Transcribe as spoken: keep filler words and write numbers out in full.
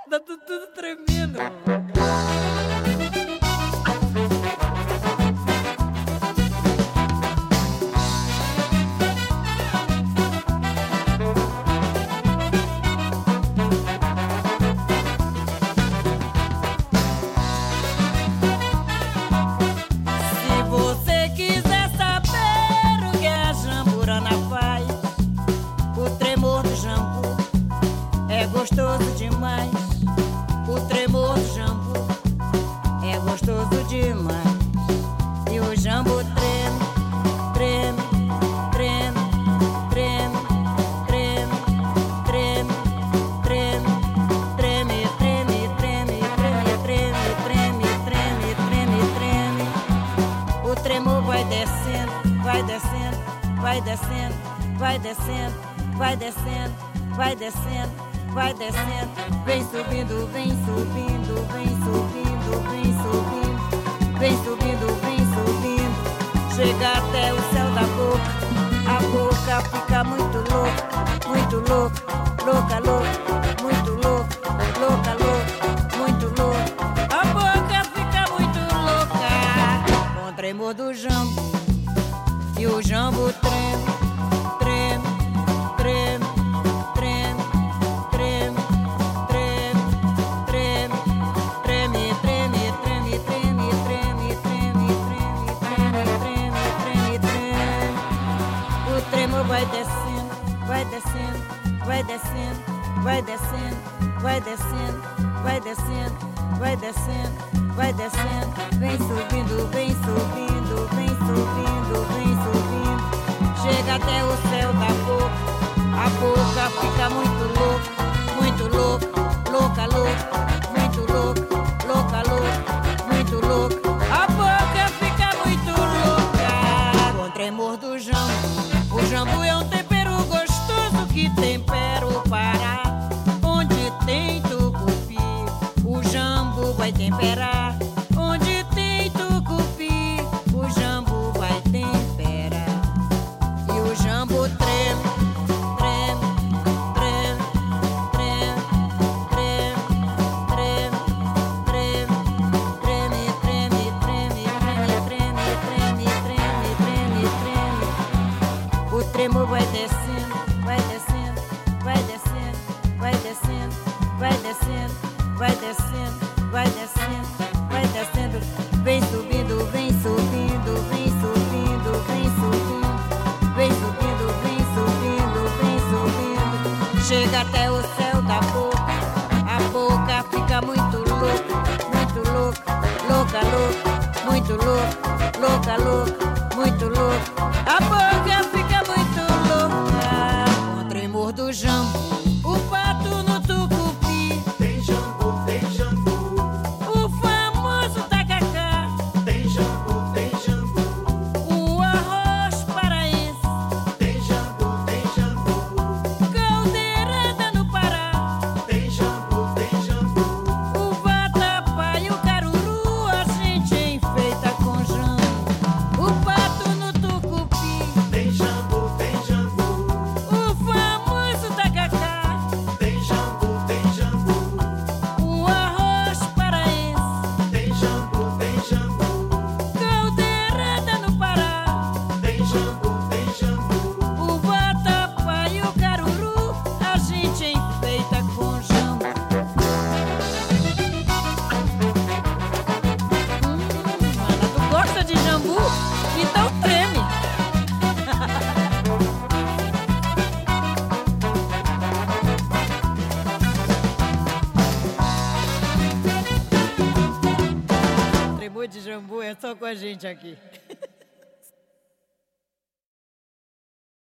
Tá tudo, tudo tremendo. Se você quiser saber o que a jamburana faz, o tremor do jambu é gostoso demais. O tremor do jambu é gostoso demais. E o jambu treme, treme, treme, treme, treme, treme, treme, treme, treme, treme, treme, treme, treme, treme, treme. O tremor vai descendo, vai descendo, vai descendo, vai descendo, vai descendo, vai descendo, vai descendo. Vem subindo, vem subindo, vem subindo, vem subindo, vem subindo, vem subindo. Chega até o céu da boca, a boca fica muito louca, muito louca, louca, louca, muito louca, louca, louca, muito louca. A boca fica muito louca com o tremor do jambu. E o jambu treme, treme, treme, treme, treme, treme, treme, treme, treme, treme, treme, treme, treme, treme, treme, treme, treme. O tremor vai descendo, vai descendo, vai descendo, vai descendo, vai descendo, vai descendo, vai descendo, vai descendo. Vem subindo, vem subindo, vem subindo, vem subindo. Chega até o céu da boca, a boca fica muito louca, muito louca, louca, louca, muito louca, louca, louca, muito louca. A boca fica muito louca com o tremor do jambu. O jambu é um tempero gostoso que tempera o Pará. Onde tem tucupi, o jambu vai temperar. Onde tem tucupi, o jambu vai temperar. E o jambu treme, treme, treme, treme, treme, treme, treme, treme, treme, treme, treme, treme, treme, treme, treme. O tremor vai descendo, vai descendo, vai descendo, vai descendo, vai descendo, vai descendo, vai descendo, vai descendo. Vem subindo, vem subindo, vem subindo, vem subindo, vem subindo, vem subindo, vem subindo. Chega até o céu da boca, a boca fica muito louca, muito louca, louca, louca, muito louca, louca, louca, muito louca. A boca fica muito louca com o tremor do jambu. O pato no tucupi, Tem jambu, tem jambu, o famoso tacacá, tem jambu, tem jambu, o arroz paraense, tem jambu, tem jambu, caldeirada no Pará, tem jambu, tem jambu, o vatapá e o caruru a gente enfeita com jambu. O pato no tucupi, tem jambu, tem jambu, o famoso tacacá, tem jambu, tem jambu, o arroz paraense, tem jambu, tem jambu, caldeirada no Pará, tem jambu, tem jambu, o vatapá e o caruru a gente enfeita com jambu. Hum, mana, tu gosta de jambu? Então treme. Tremor de jambu é só com a gente aqui.